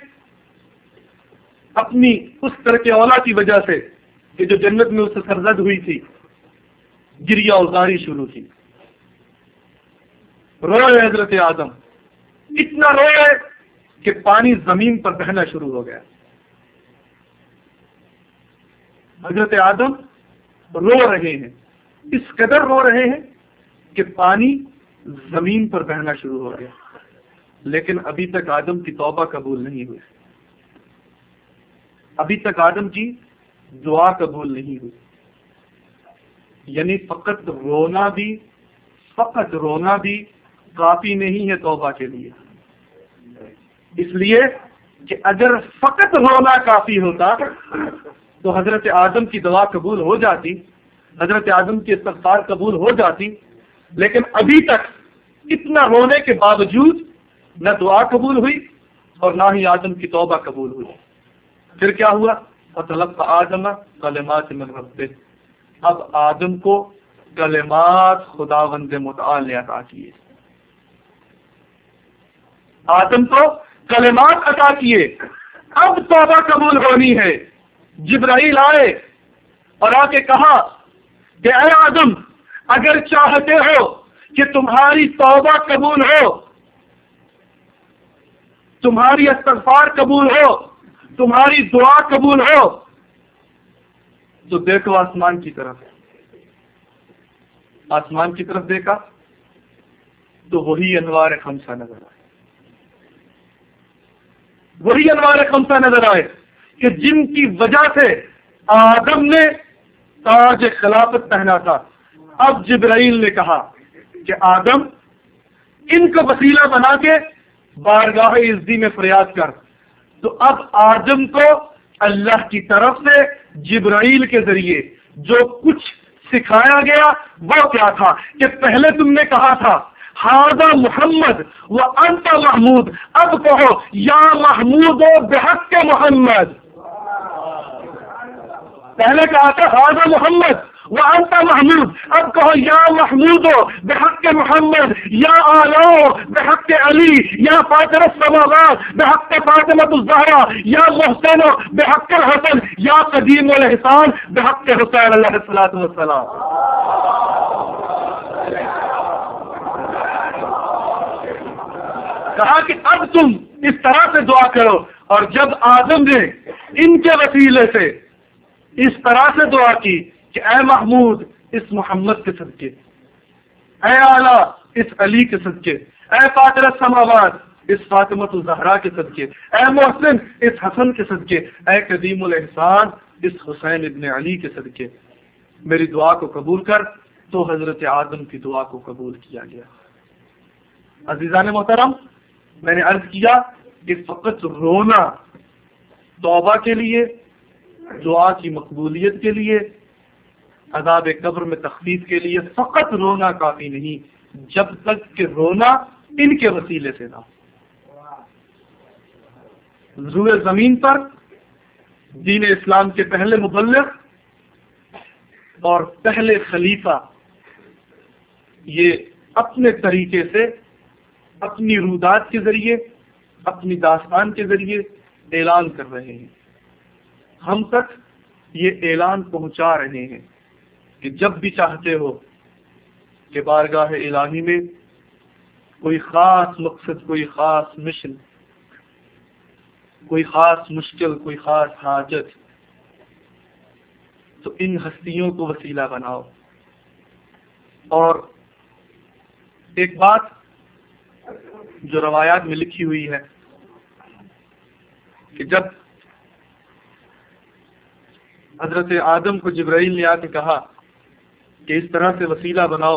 اپنی اس طرح کے اولا کی وجہ سے کہ جو جنت میں اس سے سرزد ہوئی تھی، گریہ ازاری شروع کی. روئے حضرت آدم، اتنا روئے کہ پانی زمین پر بہنا شروع ہو گیا. حضرت آدم رو رہے ہیں، اس قدر رو رہے ہیں کہ پانی زمین پر بہنا شروع ہو گیا. لیکن ابھی تک آدم کی توبہ قبول نہیں ہوئی، ابھی تک آدم کی دعا قبول نہیں ہوئی. یعنی فقط رونا بھی کافی نہیں ہے توبہ کے لیے. اس لیے کہ اگر فقط رونا کافی ہوتا تو حضرت آدم کی دعا قبول ہو جاتی، حضرت آدم کی استغفار قبول ہو جاتی. لیکن ابھی تک اتنا رونے کے باوجود نہ دعا قبول ہوئی اور نہ ہی آدم کی توبہ قبول ہوئی. پھر کیا ہوا؟ فَتَلَقَّى آدَمَ كَلِمَاتٍ مِّن رَّبِّهِ، اب آدم کو کلمات خداوند متعال نے عطا کیے. آدم کو کلمات عطا کیے. اب توبہ قبول ہونی ہے. جبرائیل آئے اور آ کے کہا کہ اے آدم، اگر چاہتے ہو کہ تمہاری توبہ قبول ہو، تمہاری استغفار قبول ہو، تمہاری دعا قبول ہو، تو دیکھو آسمان کی طرف. آسمان کی طرف دیکھا تو وہی انوار خمسہ نظر آئے، وہی انوار خمسہ نظر آئے کہ جن کی وجہ سے آدم نے تاج خلافت پہنا تھا. اب جبرائیل نے کہا کہ آدم، ان کو وسیلہ بنا کے بارگاہ عزی میں فریاد کر. تو اب آدم کو اللہ کی طرف سے جبرائیل کے ذریعے جو کچھ سکھایا گیا وہ کیا تھا کہ پہلے تم نے کہا تھا ہذا محمد وانت محمود، اب کہو یا محمود بحق محمد. پہلے کہا تھا ہذا محمد وانت محمود، اب کہو یا محمود بحق محمد، یا آلا بحق علی، یا فاطر السماوات بحق فاطمۃ الزہرا، یا محسن بحق الحسن، یا قدیم الاحسان بحق حسین علیہ الصلوۃ والسلام. کہا کہ اب تم اس طرح سے دعا کرو. اور جب آدم نے ان کے وسیلے سے اس طرح سے دعا کی کہ اے محمود اس محمد کے صدقے، اے اعلیٰ اس علی کے صدقے، اے فاطر السماوات اس فاطمۃ الزہرا کے صدقے، اے محسن اس حسن کے صدقے، اے قدیم الاحسان اس حسین ابن علی کے صدقے میری دعا کو قبول کر، تو حضرت آدم کی دعا کو قبول کیا گیا. عزیزان محترم، میں نے عرض کیا کہ فقط رونا توبہ کے لیے، دعا کی مقبولیت کے لیے، عذاب قبر میں تخفیف کے لیے فقط رونا کافی نہیں، جب تک کہ رونا ان کے وسیلے سے نہ ہو. روئے زمین پر دین اسلام کے پہلے مبلغ اور پہلے خلیفہ یہ اپنے طریقے سے اپنی رودات کے ذریعے، اپنی داستان کے ذریعے اعلان کر رہے ہیں. ہم تک یہ اعلان پہنچا رہے ہیں کہ جب بھی چاہتے ہو کہ بارگاہ الہی میں کوئی خاص مقصد، کوئی خاص مشن، کوئی خاص مشکل، کوئی خاص حاجت، تو ان ہستیوں کو وسیلہ بناؤ. اور ایک بات جو روایات میں لکھی ہوئی ہے کہ جب حضرت آدم کو جبرائیل نے آ کے کہا کہ اس طرح سے وسیلہ بناؤ،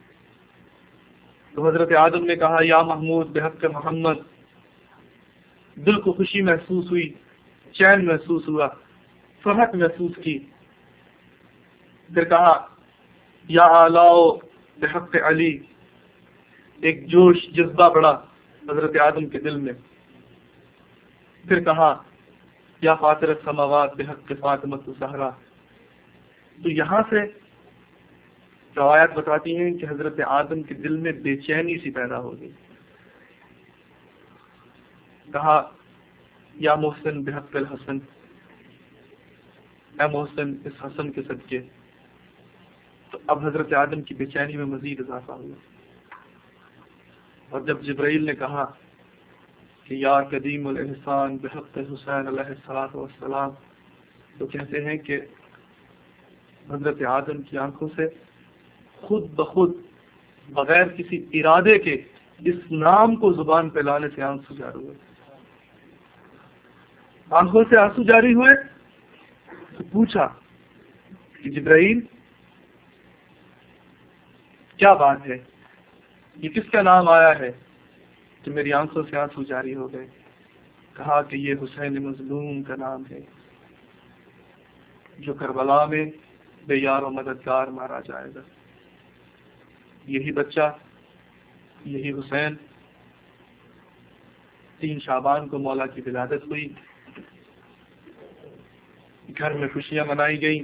تو حضرت آدم نے کہا یا محمود بحق محمد. دل کو خوشی محسوس ہوئی، چین محسوس ہوا، فرحت محسوس کی. پھر کہا یا آلاؤ بحق علی. ایک جوش جذبہ بڑھا حضرت آدم کے دل میں. پھر کہا یا فاطر السماوات بحق فاطمۃ الزہرا. تو یہاں سے روایات بتاتی ہیں کہ حضرت آدم کے دل میں بے چینی سی پیدا ہو گئی. کہا یا محسن بحق الحسن، اے محسن اس حسن کے صدقے. تو اب حضرت آدم کی بے چینی میں مزید اضافہ ہوا. اور جب جبرائیل نے کہا کہ یا قدیم الاحسان بحق حسین علیہ السلام، تو کہتے ہیں کہ حضرت آدم کی آنکھوں سے خود بخود بغیر کسی ارادے کے اس نام کو زبان پہ لانے سے آنسو جاری ہوئے. آنکھوں سے آنسو جاری ہوئے تو پوچھا کہ جبرائیل کیا بات ہے، یہ کس کا نام آیا ہے کہ میری آنکھوں سے آنسو جاری ہو گئے. کہا کہ یہ حسین مظلوم کا نام ہے جو کربلا میں بے یار و مددگار مارا جائے گا. یہی بچہ، یہی حسین 3 شعبان کو مولا کی ولادت ہوئی. گھر میں خوشیاں منائی گئی.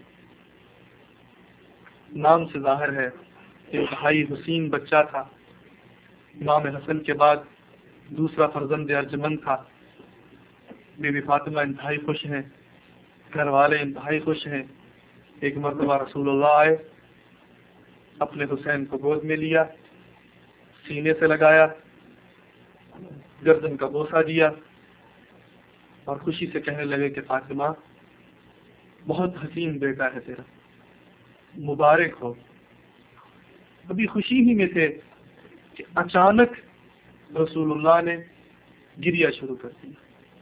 نام سے ظاہر ہے کہ انتہائی حسین بچہ تھا. امام حسن کے بعد دوسرا فرزند ارجمند تھا. بی بی فاطمہ انتہائی خوش ہیں، گھر والے انتہائی خوش ہیں. ایک مرتبہ رسول اللہ آئے، اپنے حسین کو گود میں لیا، سینے سے لگایا، گردن کا بوسہ دیا اور خوشی سے کہنے لگے کہ فاطمہ بہت حسین بیٹا ہے تیرا، مبارک ہو. ابھی خوشی ہی میں تھے کہ اچانک رسول اللہ نے گریا شروع کر دیا.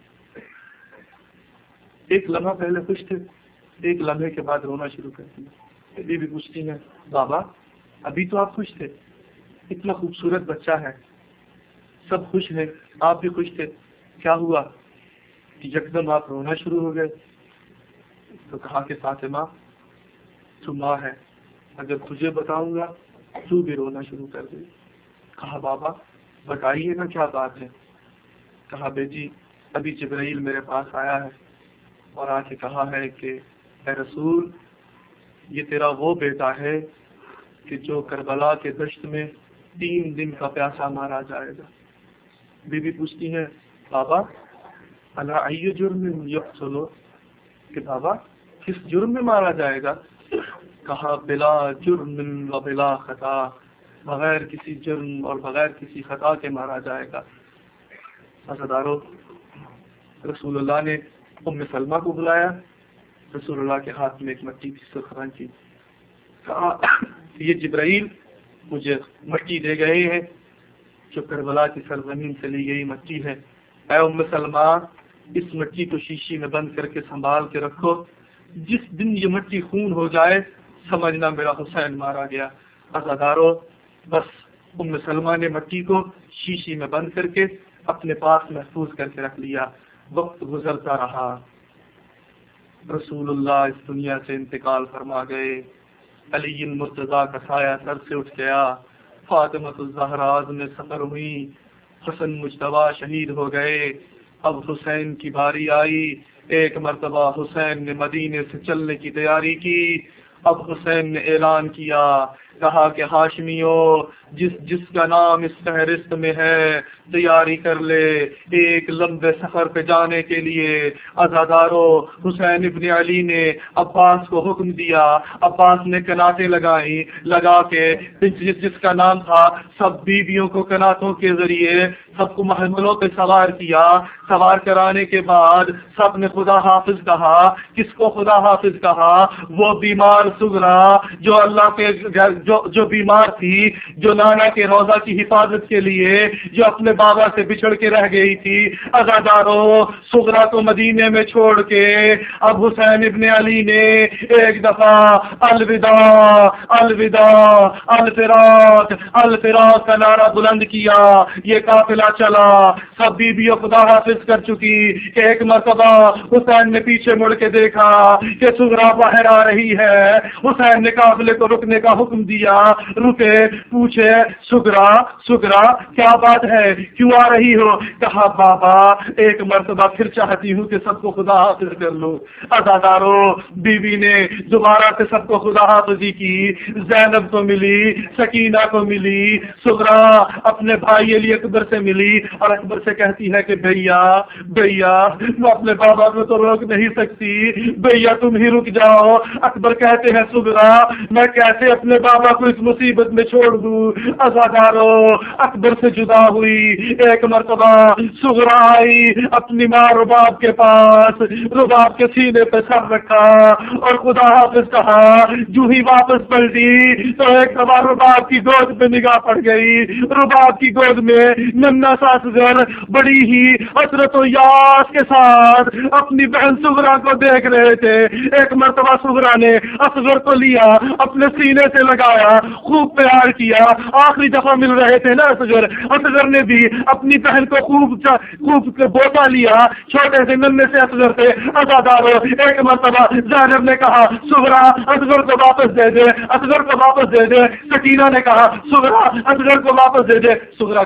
ایک لمحہ پہلے خوش تھے، ایک لمحے کے بعد رونا شروع کر دیا. بی بی پوچھتی ہیں بابا ابھی تو آپ خوش تھے، اتنا خوبصورت بچہ ہے، سب خوش ہیں، آپ بھی خوش تھے، کیا ہوا؟ یکدم آپ رونا شروع ہو گئے. تو کہا کہ فاطمہ تو ماں ہے، اگر تجھے بتاؤں گا تو بھی رونا شروع کر دے. کہا بابا بتائیے نا کیا بات ہے. کہا بیٹی ابھی جبرائیل میرے پاس آیا ہے اور آ کے کہا ہے کہ اے رسول یہ تیرا وہ بیٹا ہے کہ جو کربلا کے دشت میں 3 دن کا پیاسا مارا جائے گا. بی بی پوچھتی ہے بابا الا ای جرم یقتل، کہ بابا کس جرم میں مارا جائے گا. کہا بلا جرم و بلا خطا، بغیر کسی جرم اور بغیر کسی خطا کے مارا جائے گا. عزیزارو رسول اللہ نے ام سلمہ کو بلایا. رسول اللہ کے ہاتھ میں ایک مٹی کی سرخ رنگ کی. کہا یہ جبرائیل مجھے مٹی دے گئے ہیں جو کربلا کی سرزمین سے لی گئی مٹی ہے. اے ام سلمہ اس مٹی کو شیشی میں بند کر کے سنبھال کے رکھو، جس دن یہ مٹی خون ہو جائے سمجھنا میرا حسین مارا گیا. عزادارو بس ام سلمہ نے مٹی کو شیشی میں بند کر کے اپنے پاس محفوظ کر کے رکھ لیا. وقت گزرتا رہا، رسول اللہ اس دنیا سے انتقال فرما گئے. علی مرتضیٰ کا سایہ سر سے اٹھ گیا. فاطمہ الزہرا میں سفر ہوئی. حسن مجتبیٰ شہید ہو گئے. اب حسین کی باری آئی. ایک مرتبہ حسین نے مدینے سے چلنے کی تیاری کی. اب حسین نے اعلان کیا، کہا کہ ہاشمیوں جس کا نام اس فہرست میں ہے تیاری کر لے ایک لمبے سفر پہ جانے کے لیے. عزادارو حسین ابن علی نے عباس کو حکم دیا. عباس نے کناٹیں لگائی، لگا کے جس کا نام تھا سب بیویوں کو کناتوں کے ذریعے سب کو محملوں پہ سوار کیا. سوار کرانے کے بعد سب نے خدا حافظ کہا. کس کو خدا حافظ کہا؟ وہ بیمار سغرا جو اللہ کے جو بیمار تھی، جو نانا کے روزہ کی حفاظت کے لیے جو اپنے بابا سے بچھڑ کے رہ گئی تھی. عزادارو سغرا کو مدینے میں چھوڑ کے اب حسین ابن علی نے ایک دفعہ الوداع الوداع الفراق الفراق کا نعرہ بلند کیا. یہ قافلہ چلا، سب بیویوں خدا حافظ کر چکی. ایک مرتبہ حسین نے پیچھے مڑ کے دیکھا کہ سغرا باہر آ رہی ہے. حسین نے قافلے کو رکنے کا حکم دیا. رکے، پوچھے سغرا سغرا کیا بات ہے، کیوں آ رہی ہو؟ کہا بابا ایک مرتبہ پھر چاہتی ہوں کہ سب کو خدا حافظ کر لوں. عزادارو بیوی نے دوبارہ سے سب کو خدا حافظی کی. زینب کو ملی، سکینہ کو ملی. سغرا اپنے بھائی علی اکبر سے ملی اور اکبر سے کہتی ہے کہ بھیا بھیا میں اپنے بابا کو تو روک نہیں سکتی، بھیا تم ہی رک جاؤ. اکبر کہتے ہیں سغرا میں کیسے اپنے بابا کو اس مصیبت میں چھوڑ دوں. عزادارو اکبر سے جدا ہوئی. ایک مرتبہ سغرا آئی اپنی ماں رباب کے پاس، رباب کے سینے پہ سر رکھا اور خدا حافظ کہا. جو ہی واپس پلٹی تو ایک دفعہ رباب کی گود پہ نگاہ پڑ گئی. رباب کی گود میں ننا سا اصغر بڑی ہی حسرت و یاس کے ساتھ اپنی بہن سغرا کو دیکھ رہے تھے. ایک مرتبہ سغرا نے اصغر کو لیا، اپنے سینے سے لگایا، خوب پیار کیا. آخری دفعہ مل رہے تھے نا اصغر نے بھی اپنی بہن کو خوب بوسا لیا. چھوٹے سے ننے سے اصغر سے. عزادارو ایک مرتبہ زینب نے کہا سغرا اصغر کو واپس دے دے، اصغر کو واپس دے دے. سکینہ نے کہا سغرا اصغر کو واپس دے دے. سغرا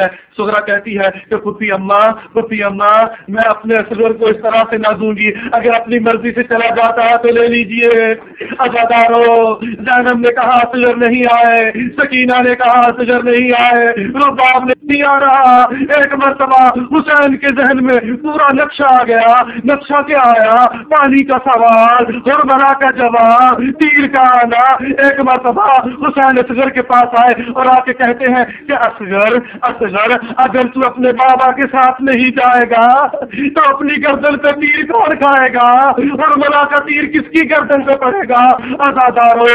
کہتی ہے کہ پھپھی اماں میں اپنے اصغر کو اس طرح سے نہ دوں گی، اگر اپنی مرضی سے چلا جاتا ہے تو لے لیجئے. عزادارو زینب نے کہا اصغر نہیں آئے، سکینہ نے کہا اصغر نہیں آئے، رباب نے نہیں آ رہا. ایک مرتبہ حسین کے ذہن میں پورا نقشہ آ گیا. نقشہ کیا آیا؟ پانی کا سوال، کربلا کا جواب، تیر کا آنا. ایک مرتبہ حسین اصغر کے پاس آئے اور آ کے کہتے ہیں کہ اصغر اگر تو اپنے بابا کے ساتھ نہیں جائے گا تو اپنی گردن پہ تیر کون کھائے گا؟ اور ملا کا تیر کس کی گردن پہ پڑے گا؟ عزادارو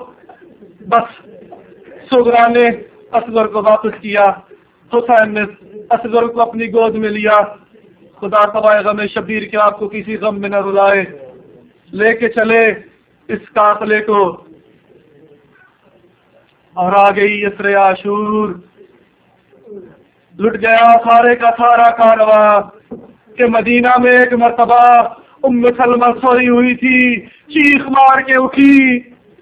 بس سغرا نے اصغر کو واپس کیا. حسین نے اصغر کو اپنی گود میں لیا. خدا سوائے غم شبیر کے آپ کو کسی غم میں نہ رلائے. لے کے چلے اس قافلے کو اور آ گئی یسر عاشور. لٹ گیا سارے کا سارا کارواں. کہ مدینہ میں ایک مرتبہ ام سلمہ سوئی ہوئی تھی، چیخ مار کے اٹھی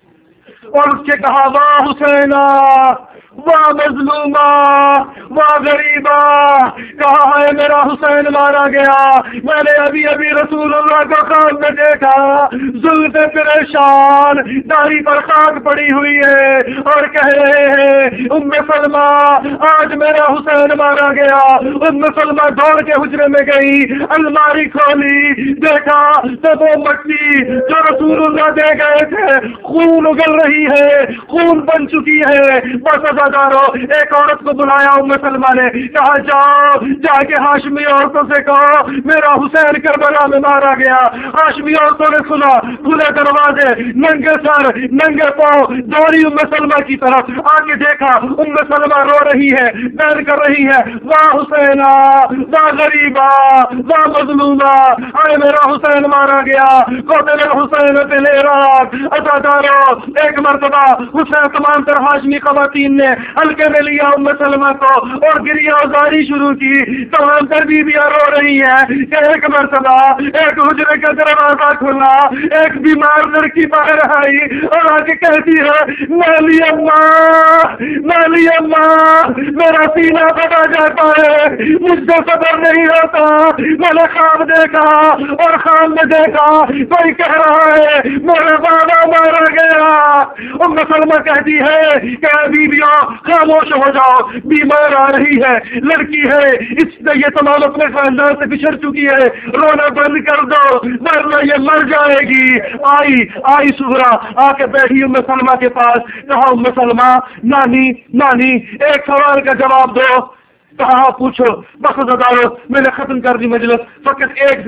اور اس کے کہا واہ حسینہ، واہ مظلومہ، واہ غریبہ، کہا ہے میرا حسین مارا گیا، میں نے ابھی ابھی رسول اللہ کو خواب میں دیکھا، زلف پریشان، داڑھی پر خاک پڑی ہوئی ہے اور کہہ رہے ہیں ام سلمہ آج میرا حسین مارا گیا۔ ام سلمہ دوڑ کے حجرے میں گئی، الماری کھولی، دیکھا تو وہ مٹی جو رسول اللہ دے گئے تھے خون اگل رہی ہے، خون بن چکی ہے۔ بس ازادارو، ایک عورت کو بلایا ام سلمہ نے، کہا جاؤ جا کے ہاشمی عورتوں سے کہو میرا حسین کربلا میں مارا گیا۔ ہاشمی عورتوں نے سنا، کھلے دروازے، ننگے سر ننگے پاؤں دوڑی ام سلمہ کی طرف، آ کے دیکھا ام سلمہ رو رہی ہے، بین کر رہی ہے واہ حسینہ، واہ غریبہ، واہ مظلومہ، آئے میرا حسین مارا گیا، قتل الحسین بالعراق۔ ازادارو، ایک مرتبہ حسین تمام تر ہاشمی خواتین نے ہلکے میں لیا ام سلمہ کو اور گریہ ازاری شروع کی۔ تمام تر بیویاں رو رہی ہیں کہ ایک مرتبہ ایک حجرے کا دروازہ کھلا، ایک بیمار لڑکی باہر آئی اور آ کے کہتی ہے نالی اماں، نالی اماں، میرا سینہ پھٹا جاتا ہے، مجھ سے صبر نہیں ہوتا، میں نے خواب دیکھا اور خواب میں دیکھا کوئی کہہ رہا ہے میرا بابا مارا گیا۔ ام سلمہ کہتی ہے کہ بیویوں خاموش ہو جاؤ، بیمار آ رہی ہے، لڑکی ہے، اس سے یہ تمام اپنے خاندان سے بچھڑ چکی ہے، رونا بند کر دو ورنہ یہ مر جائے گی۔ آئی سغرا آ کے بیٹھی ام سلمہ کے پاس، کہا ام سلمہ نانی نانی ایک سوال کا جواب دو۔ کہا پوچھو۔ بس ازادارو، میں نے ختم کر دی مجلس، فقط ایک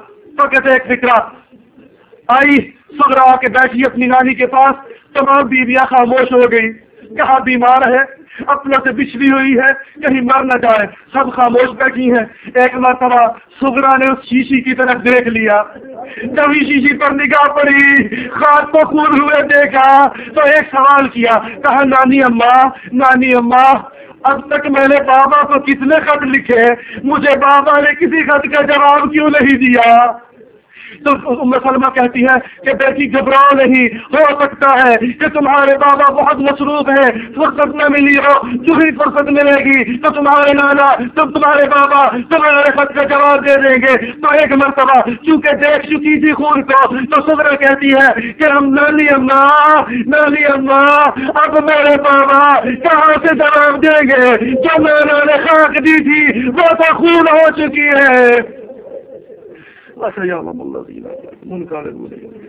فکرہ آئی سغرا آ کے بیٹھی اپنی نانی کے پاس، تمام بیویاں خاموش ہو گئی، کہا بیمار ہے، اپنے سے بچھڑی ہوئی ہے، کہیں مر نہ جائے، سب خاموش بیٹھی ہیں۔ ایک مرتبہ سغرا نے اس شیشی کی طرف دیکھ لیا، جب ہی شیشی پر نگاہ پڑی، خاک کو خون ہوئے دیکھا تو ایک سوال کیا، کہا نانی اماں اب تک میں نے بابا کو کتنے خط لکھے، مجھے بابا نے کسی خط کا جواب کیوں نہیں دیا؟ تو ام سلمہ کہتی ہے کہ بیٹی گھبراؤ نہیں، ہو سکتا ہے کہ تمہارے بابا بہت مصروف ہے، فرصت نہ ملی ہو، جو ہی فرصت ملے گی تو تمہارے نانا تمہارے بابا تمہارے خط کا جواب دے دیں گے۔ تو ایک مرتبہ چونکہ دیکھ چکی تھی خون کو تو سغرا کہتی ہے کہ ہم نانی اماں اب میرے بابا کہاں سے جواب دیں گے، جو نانا نے خاک دی تھی وہ تو خون ہو چکی ہے۔